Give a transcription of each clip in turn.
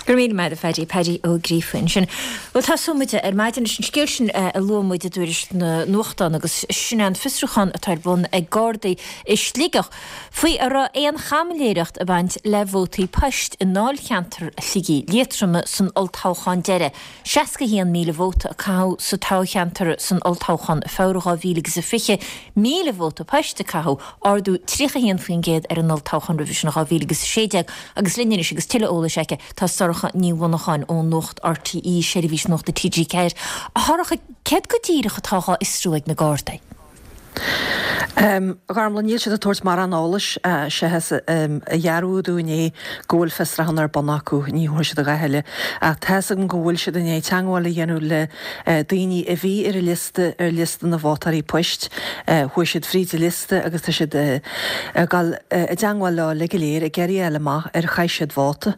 Gur mí meid a feidir peidir ó grífin sin. Bhil tá sumide maidin sin scéil sin a lumuide dúiris na nuachtain agus sin an fisrúchan a tar bun ag Gardaí is slígach. Faoi ar éon chameléireacht a baint lehótaí poist in náil cheantar a ligí létrama san oltáchan deire. 60 míle vóta a cahu sa tácheantar san oltáchan a fáraá vílagus a fiche míle vóta poist a cahu ardú 3 faoin géad ar an oltáchan revisionachá vílagus séideag agus linne agus tiile óla seice tá níhhanacháin ó nocht RTE séirhís nocht de TG Ceir. A thracha ced go tíirecha tácha isrúig na Gardaí? Garmla níl se a tuairt mar an álas se has a dhearúdúné ggóil festrahan ar banacú ní thuir se a gaheile a theas an ggóil se dané teangáil dhéanú le daoine a bhí ar a lista na bhátarí poist chuir siad fríd lista agus tá siad gal deangáil le léir a geirí eile má ar chaisiad bháta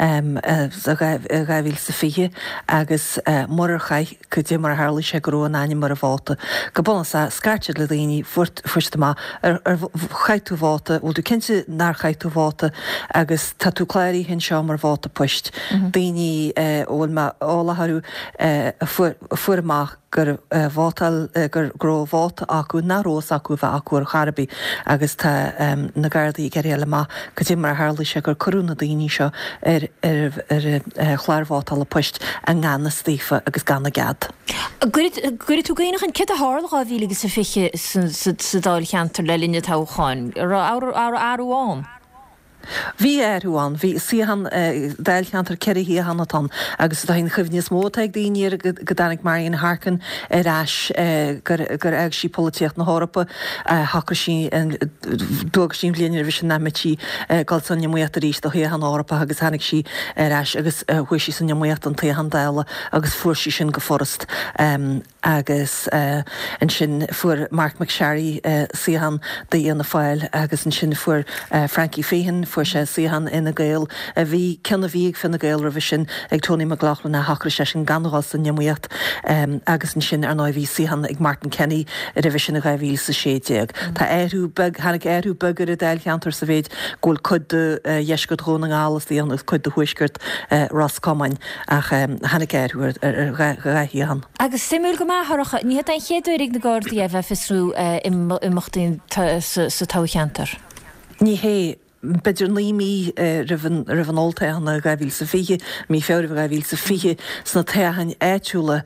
a gaibhíl sa fiche agus mar chaith chu dé mar hála sé grú an aine mar a bháta go bona sa scartead le daoine fuirsta má ar chaitú bháta ó dú cinnte nar chaitú bháta agus tá tú chléirí hin seo mar bháta poist. Daoine álatharú fuair amach gur bhátal gur gró bháta acu nárós acu bheith acu Charbí agus tá na Gardaí geirí eile má go dtí mar hála sé gur corúna daoine seo ar chláir bhátal a poist an gána stífa agus gána gad. Gurir tú gaoinach an cid a hálaá vílagus a fiche sa dáil cheantar le linne tácháin ar áháin? Bhí arúán, bhí sihan dailcheantar ceirihí hanatán agus daon chuhníos mótaigh daoine go danig mar on Harcan ás gur ag sí políocht na Hórappa hacha sí dúgus sin blianaar bhí sin namití galsanne muocht a ríéis do an Árappa agus hanig sí ás agus chuir sí san muocht an tahan daile agus fuair sí sin go forrast agus an sin fuair Mark McSharry sihan daon na fáil agus an sin fuair Frankie Féhan fuair sé sihan ina Gael a bhí cinna bhíag fin na Gael revision ag Tony McLaughlin na hachar sé sin ganhá san nemuocht agus an sin ar 9 bhí sihan ag Martin Kenny a revision a gaibhíl sa séideag. Tá hanig airú bugur a dailcheantar sa bhéid ggóil chud de dheisgurt róna álas í an chud de huisgurt Ross Comain ach hanig airú ar gaithíhan. Agus simú go máthracha ní an chéadúigh na Gardaí a bheith fisrú imachtaí sa tácheantar? Ní hé beidir límí rihan oltaíanna gaibhíl sa fiche, mí féir gaibhíl sa fiche sna teachain éitiúla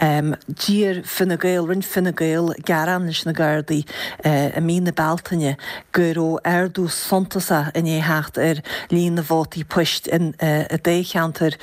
dír finna Gael, rinn finna Gael garan leis na Gardaí a mí na Baltaine gur ó airdú sontasa in étheacht ar líon na bhátaí poist in a décheantar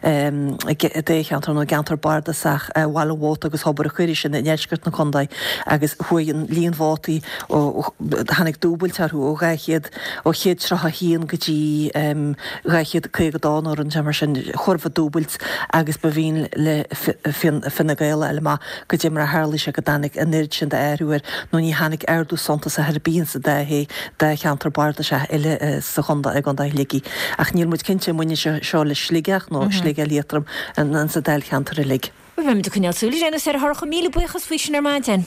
nó gantar bardasach bhhaile bháta agus hobar a chuirí sin in éisgurt na Condaid agus chuin líon bhátaí ó hanig dúbailtearú ó gaichiad ó chéad ha híon gotí gaichiad chuig dánar an mar sin chorfa dúbailt agus ba bhín le finna Gaeile eile má go dtí mar a hála sé go danig a nid sin de airúir nó ní hanig airdú sonta sa herbíon sa de cheantar barda se eile sa chunda ag an dailigi ach níl muid cinnte muine seo le sligeach nó slige létram an sa dail cheantar a lig. Bhfuim do chuneal súla déanana sé a thracha míle buchas faoi sin ar maidin.